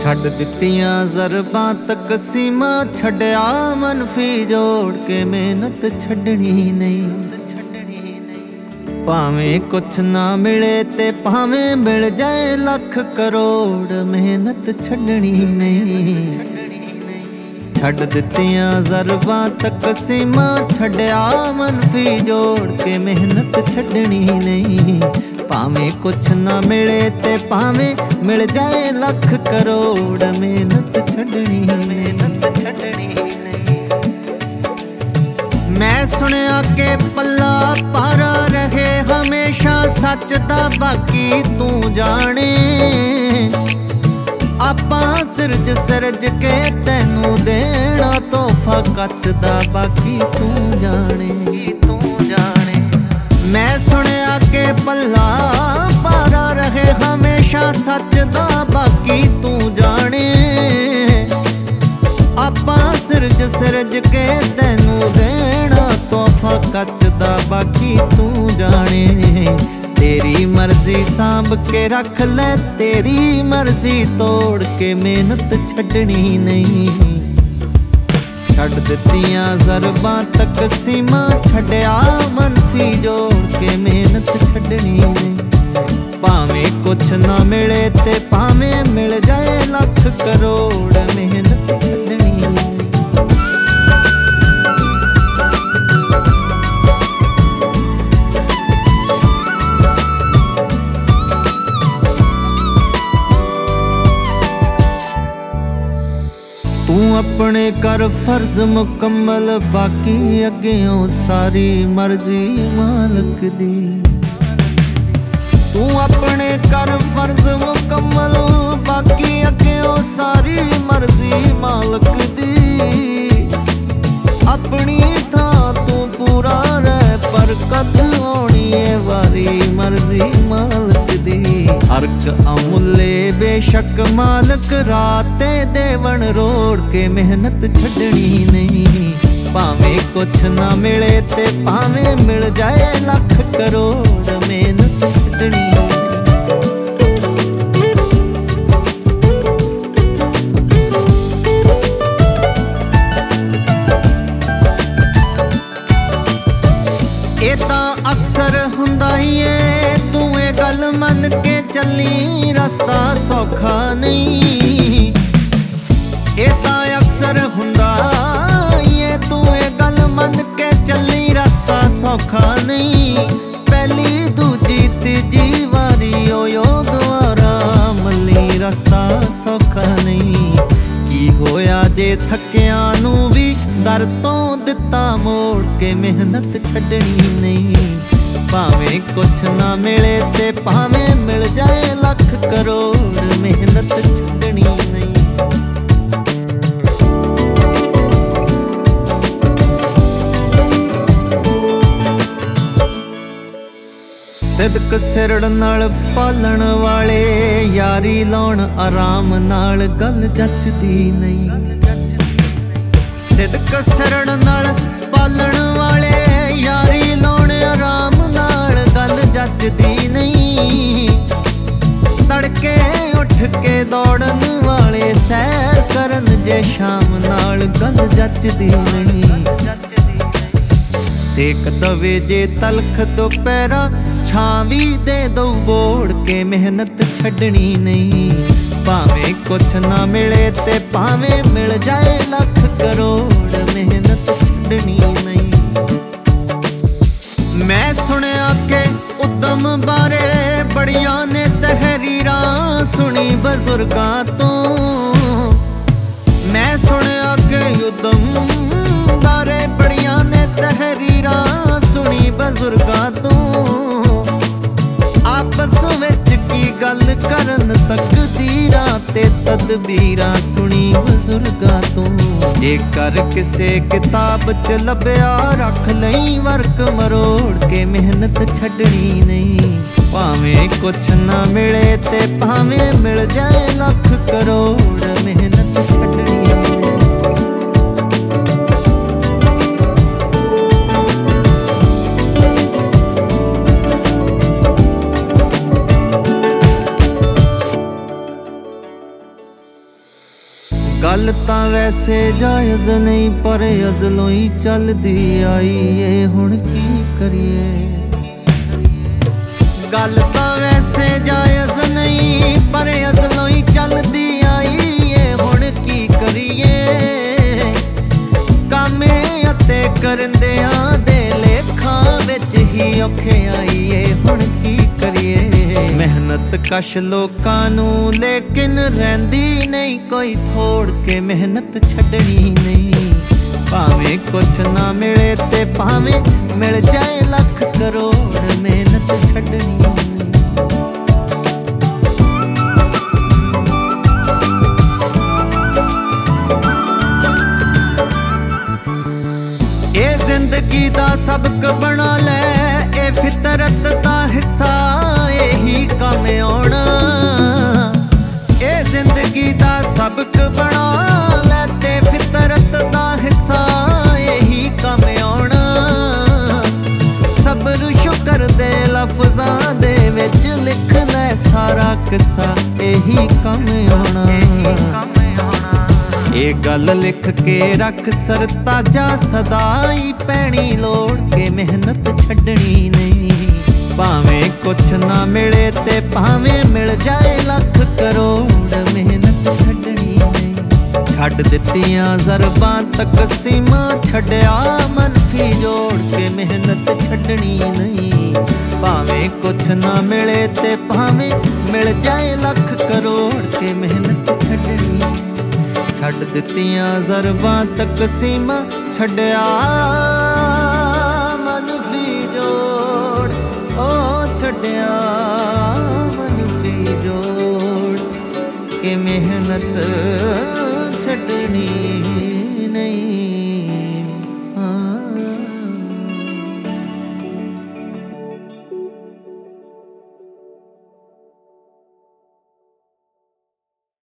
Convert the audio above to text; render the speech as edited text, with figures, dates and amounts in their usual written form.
ਛੱਡ ਦਿੱਤੀਆਂ ਜ਼ਰਬਾਂ ਤੱਕ ਸੀਮਾ, ਛੱਡਿਆ ਮਨਫੀ ਜੋੜ ਕੇ ਮਿਹਨਤ ਛੱਡਣੀ ਨਹੀਂ। ਭਾਵੇਂ ਕੁਛ ਨਾ ਮਿਲੇ ਤੇ ਭਾਵੇਂ ਮਿਲ ਜਾਏ ਲੱਖ ਕਰੋੜ, ਮਿਹਨਤ ਛੱਡਣੀ ਨਹੀਂ। ਛੱਡ ਦਿੱਤੀਆਂ ਜ਼ਰਬਾਂ ਤੱਕ ਸੀਮਾ, ਛੱਡਿਆ ਮਨਫੀ ਜੋੜ ਕੇ ਮਿਹਨਤ ਛੱਡਣੀ ਨਹੀਂ। ਭਾਵੇਂ ਕੁਛ ਨਾ ਮਿਲੇ ਤੇ ਭਾਵੇਂ ਮਿਲ ਜਾਏ ਲੱਖ ਕਰੋੜ, ਮਿਹਨਤ ਛੱਡਣੀ ਨਹੀਂ। ਮੈਂ ਸੁਣਿਆ ਕਿ ਪੱਲਾ ਭਾਰਾ ਰਹੇ ਹਮੇਸ਼ਾ, ਸੱਚ ਦਾ ਬਾਕੀ ਤੂੰ ਜਾਣੇ। ਆਪਾਂ ਸਿਰਜ ਕੇ ਤੈਨੂੰ ਦੇਣਾ ਤੋਹਫਾ, ਕੱਚ ਦਾ ਬਾਕੀ ਤੂੰ ਜਾਣੇ। ਮੈਂ ਸੁਣਿਆ ਕਿ ਪੱਲਾ ਭਾਰਾ ਰਹੇ ਹਮੇਸ਼ਾ, ਸੱਚ ਦਾ ਬਾਕੀ ਤੂੰ ਜਾਣੇ। ਆਪਾਂ ਸਿਰਜ ਕੇ ਤੈਨੂੰ ਦੇਣਾ ਤੋਹਫਾ, ਕੱਚ ਦਾ ਬਾਕੀ ਤੂੰ ਜਾਣੇ। ਤੇਰੀ ਮਰਜ਼ੀ ਸਾਂਭ ਕੇ ਰੱਖ ਲੈ, ਤੇਰੀ ਮਰਜ਼ੀ ਤੋੜ ਕੇ ਮਿਹਨਤ ਛੱਡਣੀ ਨਹੀਂ। ਛੱਡ ਦਿੱਤੀਆਂ ਜ਼ਰਬਾਂ ਤੱਕ ਸੀਮਾ, ਛੱਡਿਆ ਮਨਫੀ ਜੋੜ ਕੇ ਮਿਹਨਤ ਛੱਡਣੀ ਨਹੀਂ। ਭਾਵੇਂ ਕੁਛ ਨਾ ਮਿਲੇ ਤੇ ਭਾਵੇਂ ਮਿਲ ਜਾਏ ਲੱਖ ਕਰੋੜ, ਮਿਹਨਤ ਛੱਡਣੀ ਨਹੀਂ। ਤੂੰ ਆਪਣੇ ਕਰ ਫਰਜ਼ ਮੁਕੰਮਲ, ਬਾਕੀ ਅੱਗਿਓਂ ਸਾਰੀ ਮਰਜ਼ੀ ਮਾਲਕ ਦੀ। ਤੂੰ ਆਪਣੇ ਕਰ ਫਰਜ਼ ਮੁਕੰਮਲ, ਬਾਕੀ ਅੱਗਿਓਂ ਸਾਰੀ ਮਰਜ਼ੀ ਮਾਲਕ ਦੀ। ਆਪਣੀ ਥਾਂ ਤੂੰ ਪੂਰਾ ਰਹਿ, ਪਰ ਕਦ ਆਉਣੀ ਏ ਵਾਰੀ ਮਰਜ਼ੀ ਮਾਲਕ ਦੀ। ਹਰਕ ਅਮੁੱਲੇ ਬੇਸ਼ੱਕ ਮਾਲਕ, ਰਾਤੇ ਦੇਵਣ ਰੋੜ ਕੇ ਮਿਹਨਤ ਛੱਡਣੀ ਨਹੀਂ। ਭਾਵੇਂ ਕੁਛ ਨਾ ਮਿਲੇ ਤੇ ਭਾਵੇਂ ਮਿਲ ਜਾਏ ਲੱਖ ਕਰੋੜ, ਮਿਹਨਤ ਛੱਡਣੀ ਨਹੀਂ। ਇਹ ਤਾਂ ਅਕਸਰ ਹੁੰਦਾ ਹੀ ਏ, ਤੂੰ ਇਹ ਗੱਲ ਮੰਨ ਕੇ ਚੱਲੀ, ਰਸਤਾ ਸੌਖਾ ਨਹੀਂ। ਇਹ ਤਾਂ ਅਕਸਰ ਹੁੰਦਾ ਹੀ ਏ, ਤੂੰ ਇਹ ਗੱਲ ਮੰਨ ਕੇ ਚੱਲੀ, ਰਸਤਾ ਸੌਖਾ ਨਹੀਂ। ਪਹਿਲੀ ਦੂਜੀ ਤੀਜੀ ਵਾਰੀ ਓਯੋ ਦੁਆਰਾ ਮੱਲੀ, ਰਸਤਾ ਸੌਖਾ ਨਹੀਂ। ਕੀ ਹੋਇਆ ਜੇ ਥੱਕਿਆਂ ਨੂੰ ਵੀ ਦਰ ਤੋਂ ਦਿੱਤਾ ਮੋੜ ਕੇ, ਮਿਹਨਤ ਛੱਡਣੀ ਨਹੀਂ। ਭਾਵੇਂ ਕੁਛ ਨਾ ਮਿਲੇ ਤੇ ਭਾਵੇਂ ਮਿਲ ਜਾਏ ਲੱਖ ਕਰੋੜ, ਮਿਹਨਤ ਛੱਡਣੀ ਨਹੀਂ। ਸਿਦਕ ਸਿਰੜ ਨਾਲ ਪਾਲਣ ਵਾਲੇ, ਯਾਰੀ ਲਾਉਣ ਆਰਾਮ ਨਾਲ ਗੱਲ ਜੱਚਦੀ ਨਹੀਂ। ਸਿਦਕ ਸਿਰੜ ਨਾਲ ਪਾਲਣ ਵਾਲੇ, ਯਾਰੀ ਲਾਉਣ ਆਰਾਮ ਨਾਲ ਗੱਲ ਜੱਚਦੀ ਨਹੀਂ। ਤੜਕੇ ਉੱਠ ਕੇ ਦੌੜਨ ਵਾਲੇ, ਸੈਰ ਕਰਨ ਜੇ ਸ਼ਾਮ ਨਾਲ ਗੱਲ ਜੱਚਦੀ ਨਹੀਂ। ਸੇਕ ਦਵੇ ਜੇ ਤਲਖ ਦੁਪਹਿਰਾ, ਛਾਂ ਵੀ ਦੇ ਦਊ ਬੋੜ ਕੇ ਮਿਹਨਤ ਛੱਡਣੀ ਨਹੀਂ। ਭਾਵੇਂ ਕੁਛ ਨਾ ਮਿਲੇ ਤੇ ਭਾਵੇਂ ਮਿਲ ਜਾਏ ਲੱਖ ਕਰੋੜ, ਮਿਹਨਤ ਛੱਡਣੀ ਨਹੀਂ। ਮੈਂ ਸੁਣਿਆ ਕਿ ਉਦਮ ਬਾਰੇ ਬੜੀਆਂ ਨੇ ਤਹਿਰੀਰਾਂ, ਸੁਣੀ ਬਜ਼ੁਰਗਾਂ ਤੋਂ। ਮੈਂ ਸੁਣਿਆ ਕਿ ਉਦਮ ਬਾਰੇ ਬੜੀਆਂ ਨੇ ਤਹਿਰੀਰਾਂ, ਸੁਣੀ ਬਜ਼ੁਰਗਾਂ ਤੋਂ। ਆਪਸ ਵਿੱਚ ਕੀ ਗੱਲ ਕਰਨ, ਤਕਦੀਰਾਂ ਤੇ ਤਦਬੀਰਾਂ, ਸੁਣੀ ਬਜ਼ੁਰਗਾਂ ਤੋਂ। ਜੇਕਰ ਕਿਸੇ ਕਿਤਾਬ 'ਚ ਲੱਭਿਆ, ਰੱਖ ਲਈ ਵਰਕ ਮਰੋੜ ਕੇ ਮਿਹਨਤ ਛੱਡਣੀ ਨਹੀਂ। ਭਾਵੇਂ ਕੁਛ ਨਾ ਮਿਲੇ ਤੇ ਭਾਵੇਂ ਮਿਲ ਜਾਏ ਲੱਖ ਕਰੋੜ, ਮਿਹਨਤ ਛੱਡਣੀ ਨਹੀਂ। वैसे जायज़ नहीं पर अज़लों ही चलदी आई ए हुण की करिए गल तां वैसे जायज़ नहीं पर अज़लों ही चलदी आई ए हुण की करिए कामे अते करंदियां दे लेखां विच ही औखे आईए हुण की करिए मेहनत कश लोकां नूं लेकिन रहिंदी नहीं कोई थोड़ के मेहनत छड्डणी नहीं भावें कुछ ना मिले ते भावें मिल जाए लख करोड़ मेहनत छड्डणी नहीं जिंदगी दा सबक बना ले ए फितरत दा हिस्सा यही काम आउणा ए जिंदगी दा सबक बना ले ते फितरत दा हिस्सा यही काम आउणा सबर शुकर दे लफ्ज़ां दे विच लिख ले सारा किस्सा यही काम आउणा ये गल लिख के रख सरताजा सदाई पैनी लोड़ के मेहनत छड्डणी नहीं भावें कुछ ना मिले ते भावें मिल जाए लख करोड़ मेहनत छड्डणी नहीं छड्ड दित्तियां ज़रबां तकसीमां छड्डिया मनफी जोड़ के मेहनत छड्डणी नहीं भावें कुछ ना मिले ते भावें मिल जाए लख करोड़ के मेहनत छड्डणी नहीं छड्ड दित्तियां ज़रबां तकसीमां छड्डिया मनफी जोड़ ओ छड्डिया मनफी जोड़ के मेहनत